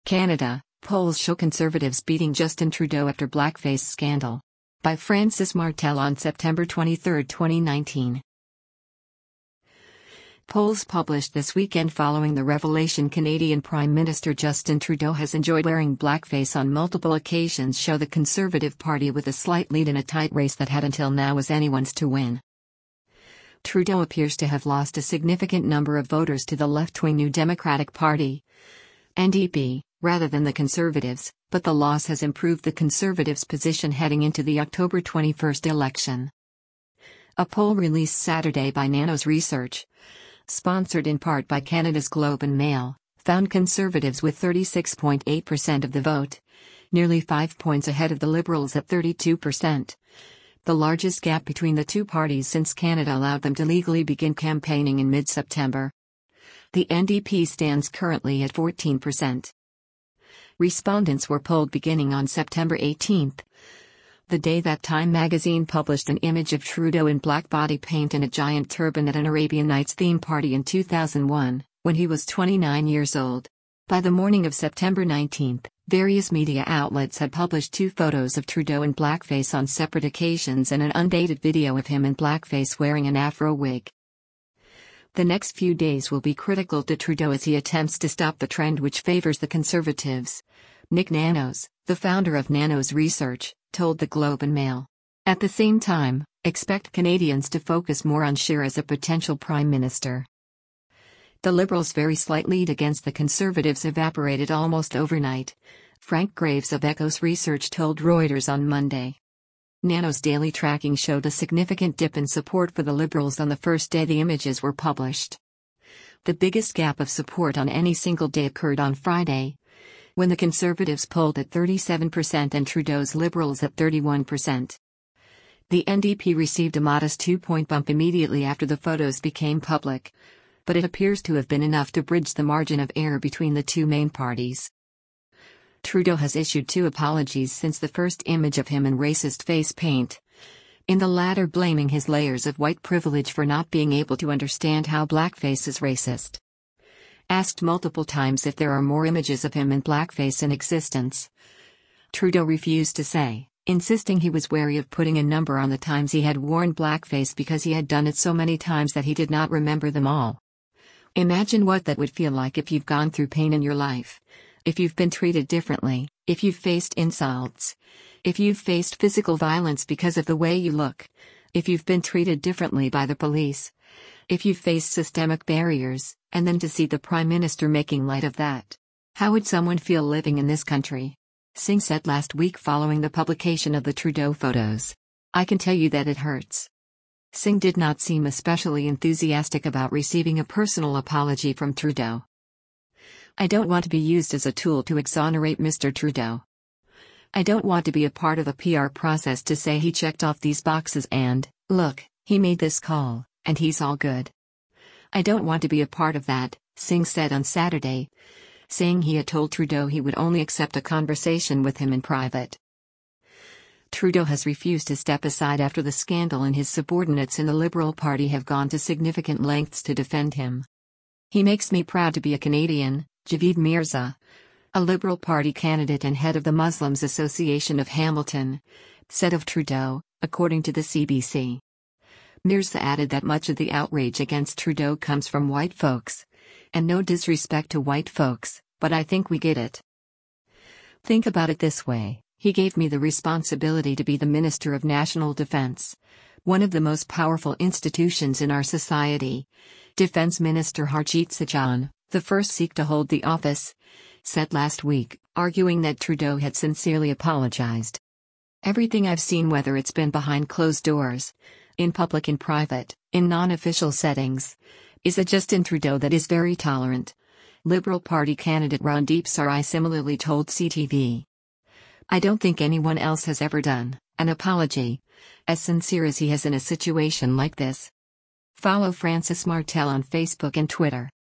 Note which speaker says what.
Speaker 1: Canada, polls show Conservatives beating Justin Trudeau after blackface scandal. By Francis Martel on September 23, 2019. Polls published this weekend following the revelation Canadian Prime Minister Justin Trudeau has enjoyed wearing blackface on multiple occasions show the Conservative Party with a slight lead in a tight race that had until now was anyone's to win. Trudeau appears to have lost a significant number of voters to the left-wing New Democratic Party, NDP, rather than the Conservatives, but the loss has improved the Conservatives' position heading into the October 21 election. A poll released Saturday by Nanos Research, sponsored in part by Canada's Globe and Mail, found Conservatives with 36.8% of the vote, nearly 5 points ahead of the Liberals at 32%, the largest gap between the two parties since Canada allowed them to legally begin campaigning in mid-September. The NDP stands currently at 14%. Respondents were polled beginning on September 18, the day that Time magazine published an image of Trudeau in black body paint and a giant turban at an Arabian Nights theme party in 2001, when he was 29 years old. By the morning of September 19, various media outlets had published two photos of Trudeau in blackface on separate occasions and an undated video of him in blackface wearing an afro wig. The next few days will be critical to Trudeau as he attempts to stop the trend which favors the Conservatives, Nick Nanos, the founder of Nanos Research, told the Globe and Mail. At the same time, expect Canadians to focus more on Scheer as a potential Prime Minister. The Liberals' very slight lead against the Conservatives evaporated almost overnight, Frank Graves of Ecos Research told Reuters on Monday. Nanos' daily tracking showed a significant dip in support for the Liberals on the first day the images were published. The biggest gap of support on any single day occurred on Friday, when the Conservatives polled at 37% and Trudeau's Liberals at 31%. The NDP received a modest 2-point bump immediately after the photos became public, but it appears to have been enough to bridge the margin of error between the two main parties. Trudeau has issued two apologies since the first image of him in racist face paint, in the latter blaming his layers of white privilege for not being able to understand how blackface is racist. Asked multiple times if there are more images of him in blackface in existence, Trudeau refused to say, insisting he was wary of putting a number on the times he had worn blackface because he had done it so many times that he did not remember them all. Imagine what that would feel like if you've gone through pain in your life, if you've been treated differently, if you've faced insults, if you've faced physical violence because of the way you look, if you've been treated differently by the police, if you've faced systemic barriers, and then to see the Prime Minister making light of that. How would someone feel living in this country? Singh said last week following the publication of the Trudeau photos. I can tell you that it hurts. Singh did not seem especially enthusiastic about receiving a personal apology from Trudeau. I don't want to be used as a tool to exonerate Mr. Trudeau. I don't want to be a part of a PR process to say he checked off these boxes and, look, he made this call, and he's all good. I don't want to be a part of that, Singh said on Saturday, saying he had told Trudeau he would only accept a conversation with him in private. Trudeau has refused to step aside after the scandal and his subordinates in the Liberal Party have gone to significant lengths to defend him. He makes me proud to be a Canadian, Javeed Mirza, a Liberal Party candidate and head of the Muslims Association of Hamilton, said of Trudeau, according to the CBC. Mirza added that much of the outrage against Trudeau comes from white folks. And no disrespect to white folks, but I think we get it. Think about it this way, he gave me the responsibility to be the Minister of National Defense, one of the most powerful institutions in our society. Defense Minister Harjit Sajjan, the first Sikh to hold the office, said last week, arguing that Trudeau had sincerely apologized. Everything I've seen, whether it's been behind closed doors, in public and private, in non-official settings, is a Justin Trudeau that is very tolerant. Liberal Party candidate Randeep Sarai similarly told CTV. I don't think anyone else has ever done an apology as sincere as he has in a situation like this. Follow Francis Martel on Facebook and Twitter.